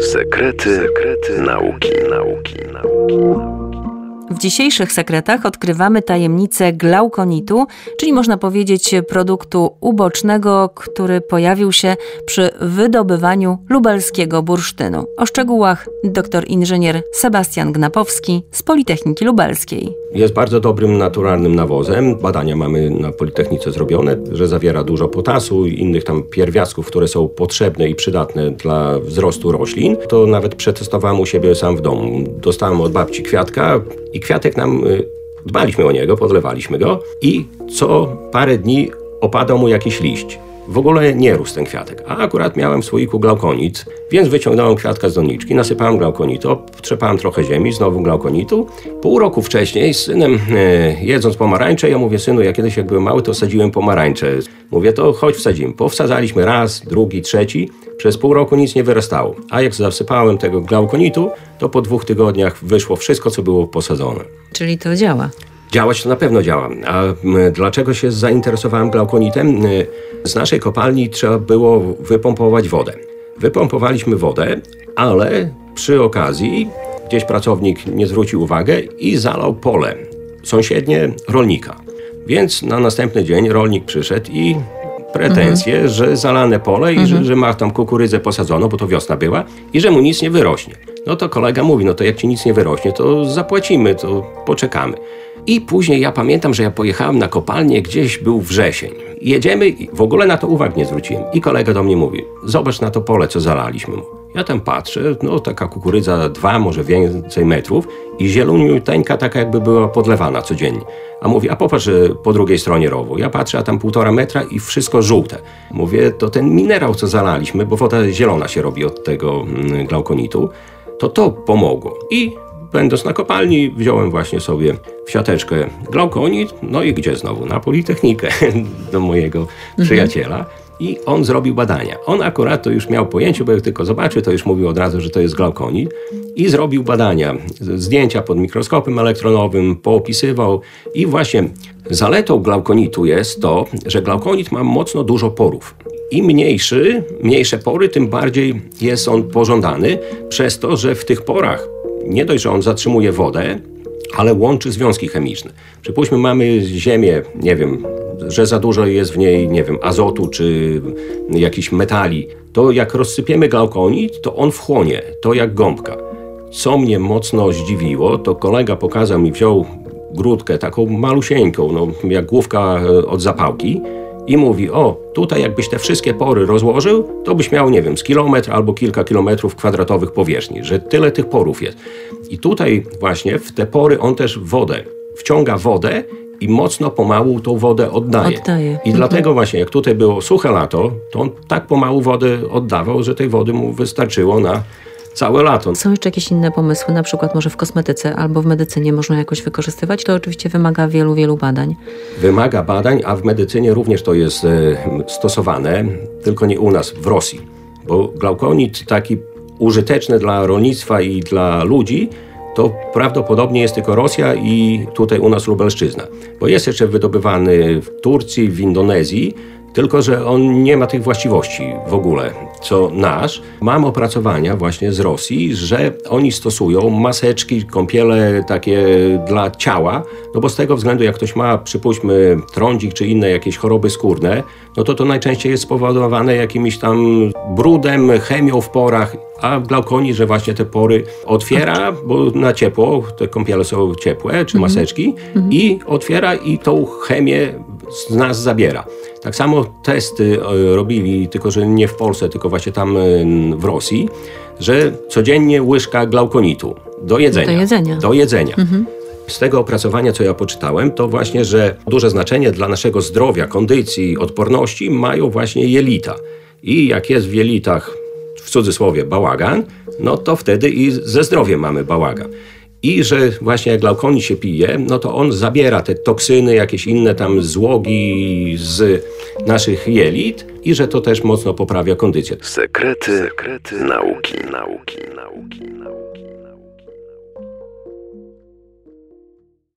Sekrety nauki. W dzisiejszych sekretach odkrywamy tajemnicę glaukonitu, czyli można powiedzieć produktu ubocznego, który pojawił się przy wydobywaniu lubelskiego bursztynu. O szczegółach dr inżynier Sebastian Gnapowski z Politechniki Lubelskiej. Jest bardzo dobrym, naturalnym nawozem. Badania mamy na Politechnice zrobione, że zawiera dużo potasu i innych tam pierwiastków, które są potrzebne i przydatne dla wzrostu roślin. To nawet przetestowałem u siebie sam w domu. Dostałem od babci kwiatka i kwiatek nam, dbaliśmy o niego, podlewaliśmy go i co parę dni opadał mu jakiś liść. W ogóle nie rósł ten kwiatek, a akurat miałem w słoiku glaukonit, więc wyciągnąłem kwiatka z doniczki, nasypałem glaukonitu, obtrzepałem trochę ziemi, znowu glaukonitu. Pół roku wcześniej z synem jedząc pomarańcze, ja mówię, synu, ja kiedyś jak byłem mały, to sadziłem pomarańcze. Mówię, to chodź wsadzimy. Powsadzaliśmy raz, drugi, trzeci. Przez pół roku nic nie wyrastało. A jak zasypałem tego glaukonitu, to po 2 tygodniach wyszło wszystko, co było posadzone. Czyli to działa. Działać to na pewno działa. A dlaczego się zainteresowałem glaukonitem? Z naszej kopalni trzeba było wypompować wodę. Wypompowaliśmy wodę, ale przy okazji gdzieś pracownik nie zwrócił uwagi i zalał pole sąsiednie rolnika. Więc na następny dzień rolnik przyszedł i pretensje, że zalane pole i że ma tam kukurydzę posadzoną, bo to wiosna była i że mu nic nie wyrośnie. No to kolega mówi, no to jak ci nic nie wyrośnie, to zapłacimy, to poczekamy. I później ja pamiętam, że ja pojechałem na kopalnię, gdzieś był wrzesień. Jedziemy i w ogóle na to uwag nie zwróciłem. I kolega do mnie mówi, zobacz na to pole, co zalaliśmy mu. Ja tam patrzę, no taka kukurydza 2, może więcej metrów i zieloniuteńka, taka jakby była podlewana codziennie. A mówi, a popatrz po drugiej stronie rowu. Ja patrzę, a tam 1,5 metra i wszystko żółte. Mówię, to ten minerał, co zalaliśmy, bo woda zielona się robi od tego glaukonitu, to pomogło. I będąc na kopalni, wziąłem właśnie sobie w siateczkę glaukonit, no i gdzie znowu? Na Politechnikę do mojego przyjaciela. I on zrobił badania. On akurat to już miał pojęcie, bo jak tylko zobaczył, to już mówił od razu, że to jest glaukonit. I zrobił badania, zdjęcia pod mikroskopem elektronowym, poopisywał. I właśnie zaletą glaukonitu jest to, że glaukonit ma mocno dużo porów. Im mniejsze pory, tym bardziej jest on pożądany, przez to, że w tych porach nie dość, że on zatrzymuje wodę, ale łączy związki chemiczne. Przypuśćmy, mamy ziemię, nie wiem, że za dużo jest w niej, nie wiem, azotu czy jakichś metali. To jak rozsypiemy glaukonit, to on wchłonie, to jak gąbka. Co mnie mocno zdziwiło, to kolega pokazał mi, wziął grudkę taką malusieńką, no jak główka od zapałki i mówi, o, tutaj jakbyś te wszystkie pory rozłożył, to byś miał, nie wiem, z kilometr albo kilka kilometrów kwadratowych powierzchni, że tyle tych porów jest. I tutaj właśnie w te pory on też wciąga wodę i mocno pomału tą wodę oddaje. I dlatego właśnie, jak tutaj było suche lato, to on tak pomału wodę oddawał, że tej wody mu wystarczyło na całe lato. Są jeszcze jakieś inne pomysły, na przykład może w kosmetyce albo w medycynie można jakoś wykorzystywać? To oczywiście wymaga wielu badań. Wymaga badań, a w medycynie również to jest stosowane, tylko nie u nas, w Rosji. Bo glaukonit taki użyteczny dla rolnictwa i dla ludzi, to prawdopodobnie jest tylko Rosja i tutaj u nas Lubelszczyzna. Bo jest jeszcze wydobywany w Turcji, w Indonezji, tylko że on nie ma tych właściwości w ogóle, co nasz. Mam opracowania właśnie z Rosji, że oni stosują maseczki, kąpiele takie dla ciała, no bo z tego względu, jak ktoś ma, przypuśćmy, trądzik czy inne jakieś choroby skórne, no to najczęściej jest spowodowane jakimś tam brudem, chemią w porach, a glaukonit, że właśnie te pory otwiera, bo na ciepło, te kąpiele są ciepłe, czy maseczki, i otwiera i tą chemię z nas zabiera. Tak samo testy robili, tylko że nie w Polsce, tylko właśnie tam w Rosji, że codziennie łyżka glaukonitu do jedzenia. Z tego opracowania, co ja poczytałem, to właśnie, że duże znaczenie dla naszego zdrowia, kondycji, odporności mają właśnie jelita. I jak jest w jelitach, w cudzysłowie, bałagan, no to wtedy i ze zdrowiem mamy bałagan. I że właśnie jak glaukonit się pije, no to on zabiera te toksyny, jakieś inne tam złogi z naszych jelit i że to też mocno poprawia kondycję. Sekrety nauki.